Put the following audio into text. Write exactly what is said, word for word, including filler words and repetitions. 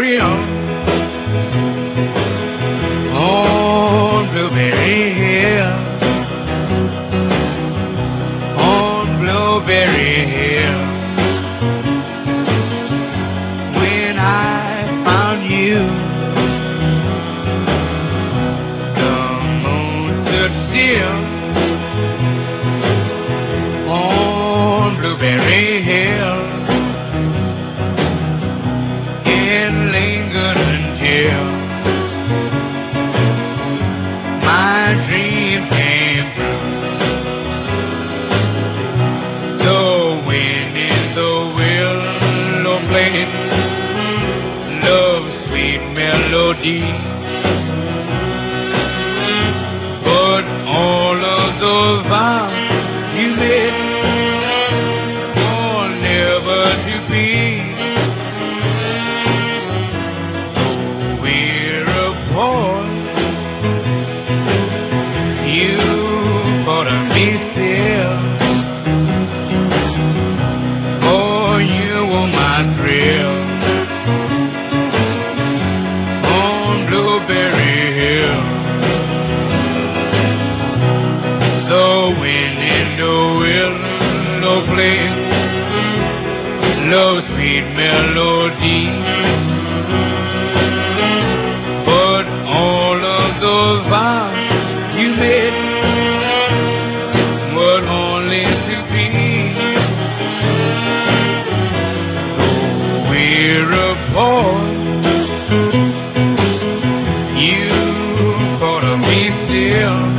Hill, on Blueberry Hill, on Blueberry Hill. When I found you, the moon stood still on Blueberry Hill. It lingered until my dream came true. The wind in the willow played love's sweet melody, but all of those vows you made were never to be. So we're apart. You thought of me still, oh, you were my thrill on Blueberry Hill. The wind in the willow played love's sweet melody, but all of those vows you made were only to be. So we're apart. You thought of me still,